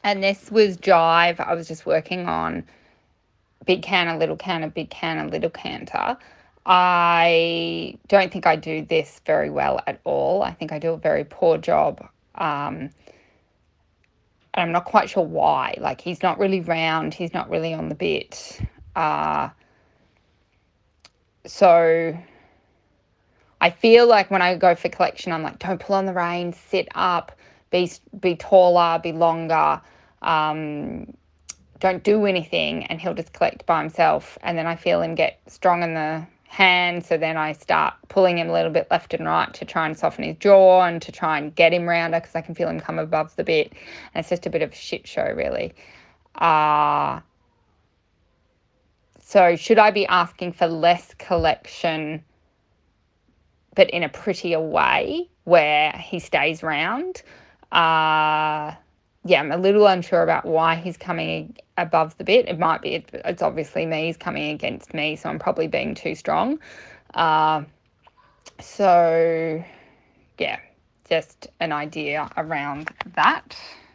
And this was Jive. I was just working on big canter, little canter, big canter, little canter. I don't think I do this very well at all. I think I do a very poor job. And I'm not quite sure why. Like, he's not really round. He's not really on the bit. So I feel like when I go for collection, I'm like, don't pull on the reins, sit up, be taller, be longer, don't do anything, and he'll just collect by himself. And then I feel him get strong in the hand, so then I start pulling him a little bit left and right to try and soften his jaw and to try and get him rounder because I can feel him come above the bit. And it's just a bit of a shit show, really. So should I be asking for less collection but in a prettier way where he stays round? Yeah, I'm a little unsure about why he's coming above the bit. It might be, it's obviously me, he's coming against me, so I'm probably being too strong. So, yeah, just an idea around that.